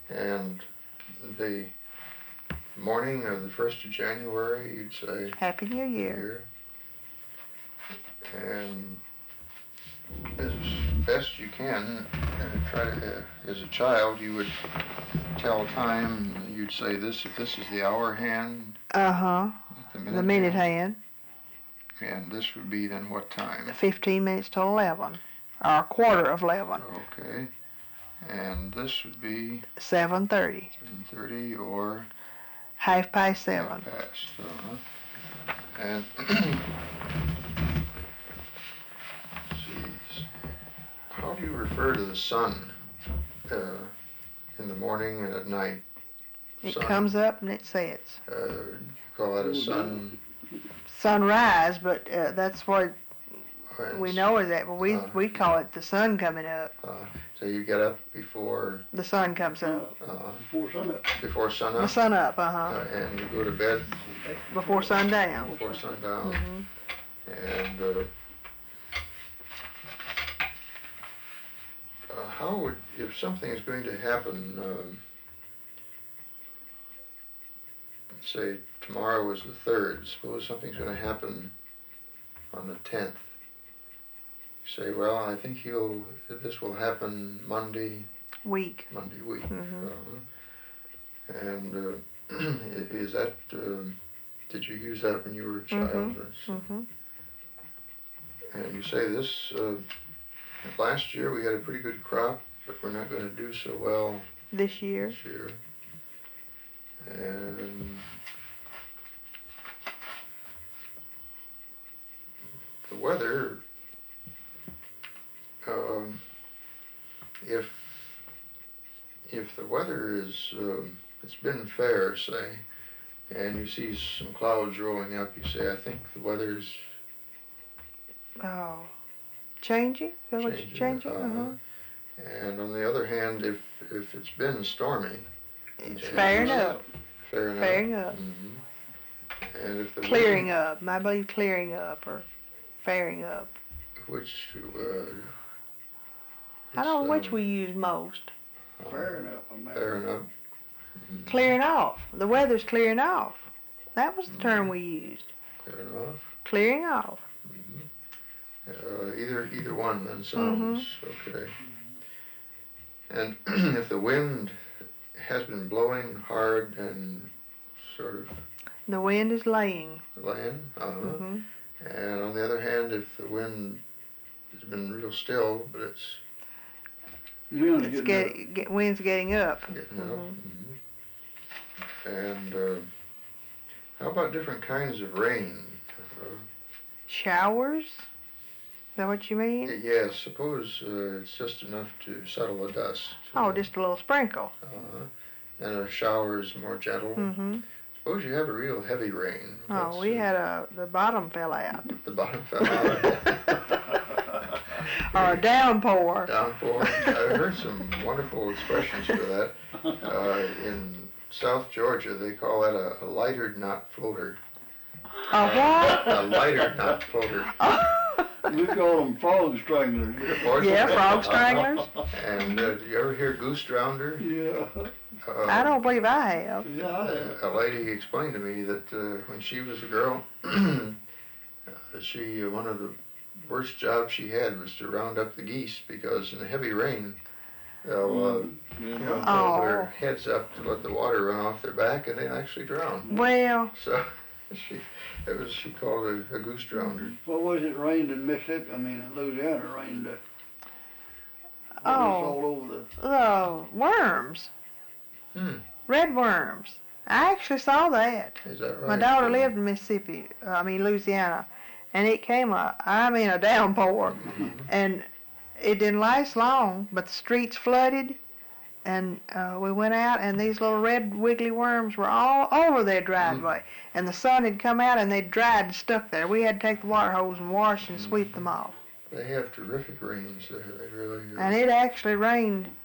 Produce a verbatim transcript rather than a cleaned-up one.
And the morning of the first of January, you'd say Happy New Year. year. And as best you can, and try to, uh, as a child, you would tell time. You'd say this, if this is the hour hand, Uh-huh. the The minute, minute hand, hand. and this would be then what time? Fifteen minutes to eleven. Or a quarter of eleven. Okay. And this would be Seven thirty. seven thirty or Half past seven. half past. Uh-huh. And geez, how do you refer to the sun uh, in the morning and at night? It Sun. comes up and it sets. Uh, you call that a sun? Sunrise, but uh, that's what uh, we know is that. But we uh, we call it the sun coming up. Uh, so you get up before The sun comes up. uh, Before sunup. before The sunup, sun up, uh, uh-huh. and you go to bed Before sundown. before sundown. Mm-hmm. And uh, uh, how would, if something is going to happen, um, say tomorrow is the third, suppose something's going to happen on the tenth. You say, well, I think he'll, this will happen Monday, Week. Monday week. Mhm. Uh, and uh, is that, um, did you use that when you were a child? Mhm. That's- Mm-hmm. And you say this, uh, last year we had a pretty good crop, but we're not going to do so well This year. this year. And the weather, um, if if the weather is, um, it's been fair, say, and you see some clouds rolling up, you say, I think the weather's Oh. Changing? Is that what you're changing? uh, Uh-huh. And on the other hand, if if it's been stormy, It's Yeah. fairing up. fair enough. Fairing up. hmm And if the Clearing wind, up. I believe clearing up or fairing up. which uh, I don't know which um, we use most. uh, Fair enough, I mean. Fair enough. Mhm. Clearing off. The weather's clearing off. That was the term we used. Fair enough. Clearing off. Mhm. Uh, either either one then sounds okay. And if the wind has been blowing hard and sort of The wind is laying. laying, uh, hmm and on the other hand, if the wind has been real still, but it's You only It's get, get, get wind's getting up. getting up. Mhm. Mhm. And uh, how about different kinds of rain? Uh, Showers? Is that what you mean? yes, suppose uh, it's just enough to settle the dust. Oh, just a little sprinkle. Uh, and a shower is more gentle. hmm Suppose you have a real heavy rain. Oh, What's, we uh, had a, the bottom fell out. the bottom fell out. Or a downpour. Downpour. I heard some wonderful expressions for that. Uh, in South Georgia, they call that a, a lighter knot floater. A what? A lighter knot floater. we call them frog stranglers. Yeah, frog stranglers. And uh, do you ever hear goose drownder? Yeah. Uh, I don't believe I have. Yeah, I have. A lady explained to me that uh, when she was a girl, uh, she uh, one of the worst jobs she had was to round up the geese because in the heavy rain, they'll uh, Yeah. they'll Oh. hold their heads up to let the water run off their back, and they actually drown. Well, So she it was she called it a, a goose drownder. What was it rained in Mississippi? I mean, in Louisiana, it rained. Uh, Oh. all over the. the worms. Hmm. Red worms. I actually saw that. Is that right? My daughter lived in Mississippi, uh, I mean Louisiana, and it came a, I mean a downpour, Mhm. and it didn't last long, but the streets flooded, and uh, we went out, and these little red wiggly worms were all over their driveway, and the sun had come out, and they dried and stuck there. We had to take the water hose and wash and sweep them off. They have terrific rains there. They really. Uh, And it actually rained